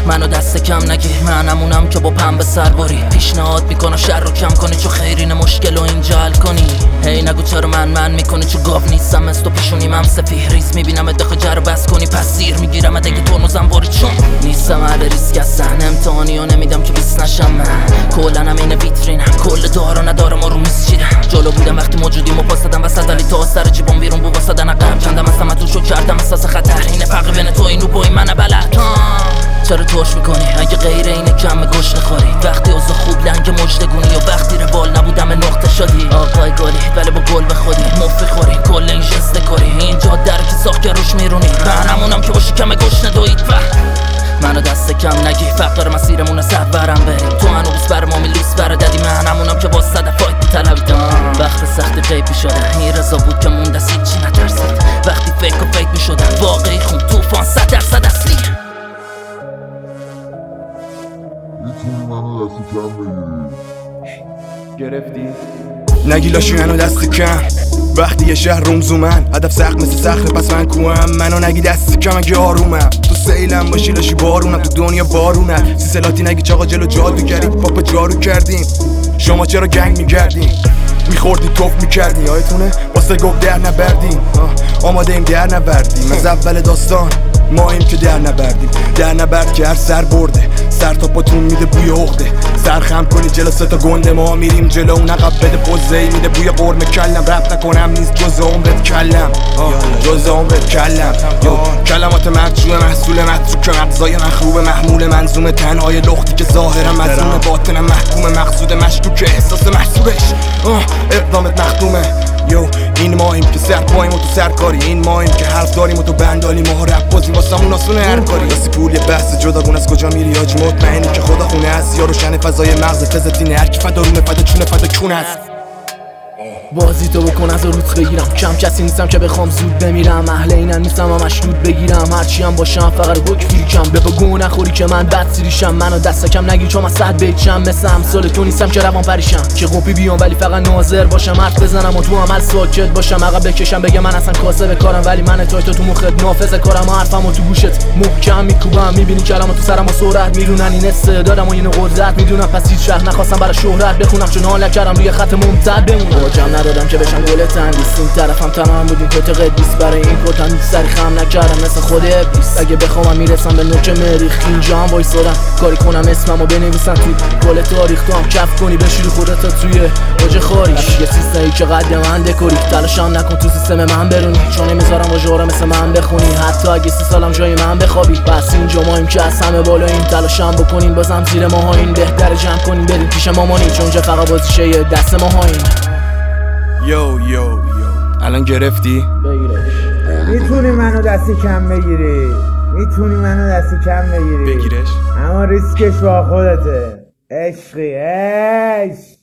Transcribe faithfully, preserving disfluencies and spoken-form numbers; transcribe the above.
منو دست کم نگیر، منمونم که با پنبه سرباری پیشنهاد میکنم شر رو کم کنی چون خیرین مشکل رو اینجا حل کنی. هی نگو چرا من من میکنی چون گاو نیستم از تو پیشونیم هم سفیه ریز میبینم ادخه جر بس کنی پس زیر میگیرم اگه ترمزم باری چون نیستم اهل ریسک هستن امتحانی ها نمیدم که بیس نشم من کلنم این ویترینم کل دارا ندارم و رو میز چیدم جلو بودم وقتی موجودیم و پاس دادم وسط ولی تا سر جیبم بیرون بو واسدن عقب کندم اصلا من تو شو کردم احساس خطر اینه فرق بین تو اینو با این من بلد چرا توش میکنی اگه غیر اینه کم گوش نخوری وقتی اوضاع خوب لنگ مجدگونی و وقتی روال نبودم نقطه شدی آقای گلی ولی با گل به خودی مفی خوری کل این جسته کاری اینجا در که ساخت که روش میرونی منمونم که باشی کم گوش ندوید منو دست کم نگی فقر مسیرمون صد برم بریم تو هنوز بر ما میلوس بر دادی منمونم که با صدفایت میطلبیدم وقت سخت غیبی شده این رضا بود که مون دست هیچی نترسید وقتی فکر و فکر میشدن واقعی خون توفان صد درصد اصلی میتونی منو دست کم بگیری گرفتی؟ نگی لاشی منو دست کم وقتی یه شهر رومزو من هدف سخت مثل صخره پس من کوهم منو نگی دست کم اگه آرومم تو سیلم باشی لاشی بارونم تو دنیا بارونه سی سلاتی نگی چاقا جلو جادو کردی پاپا جارو کردیم شما چرا گنگ میگردین میخوردی توف میکردی یادتونه واسه گفت در نبردیم آماده ایم در نبردیم از اول داستان ما ایم که در نبردیم در نبرد که هر سر برده سر تا پاتون میده بوی عقده سر خم کنی جلو سه تا گنده ما میریم جلو اون عقب بده پوزه‌ای میده بوی قرم کلم رپ نکنم نیست جز عمرت کلم جز عمرت کلم کلمات مرجوع محصول متروک مغزای من خوب محمول منظوم تنهای لختی که ظاهرم مظلوم باطنم محکوم مقصود مشکوک احساس محسوبش اقدامت مخدومه یو این ماهیم که سر پاییم و تو سرکاری این ماهیم که حرف داریم و تو بندالی ما رپ بازی واسمون آسونه هر کاری راسی پول یه بحث جداگونه از کجا میری آج مطمئنی که خدا خونه هست یا روشن فضای مغز فزتینه هر کی فدا رومه فدا چونه فدا کون هست بازی تو بکن از روت بگیرم کم کسی نیستم که بخوام زود بمیرم اهل اینم نیستم هم مشدود بگیرم هرچی هم باشم فقط حک فیریکم به بگو نخوری که من بد سیریشم منو دست کم نگیر چون من صد بیچم مثل امثال تو نیستم که روان پریشم که قپی بیام ولی فقط ناظر باشم حرف بزنم و تو عمل ساکت باشم عقب بکشم بگم من اصلا کاسب کارم ولی من تای تو تو مخت نافذ کارم حرفمو تو گوشت محکم میکوبم میبینی کلامو تو سرم و سرعت میرونن این استعدادم و این قدرت میدونم پس هیچ وقت نخواستم برای شهرت بخونم چون حالا کردم روی خط ممتد بمونم جام ندادم که بشم گل تندیس این طرفم تمام بودیم کت قدیس برای این کتم هیچ سری خم نکردم مثل خود ابلیس اگه بخوام میرسم به نوک مریخ اینجا هم وایسادم کاری کنم اسممو بنویسم توی کل تاریخ تو هم کف کنی بشوری خودت توی اوج خاریش یه سیستمی که قد من دکوری تلاشم نکن تو سیستم من برونی چون نمیذارم واژه‌ها مثل من بخونی حتی اگه سی سالم جای من بخوابی بس اینجا مایم که از همه بالاییم تلاشم بکنین بازم زیر ماهایین بهتر جمع کنین بریم پیش مامانی چون جا فقط بازیشه دست ماهایین یو یو یو الان گرفتی؟ بگیرش میتونی منو دستی کم بگیری میتونی منو دستی کم بگیری بگیرش اما ریسکش با خودته عشقی عشق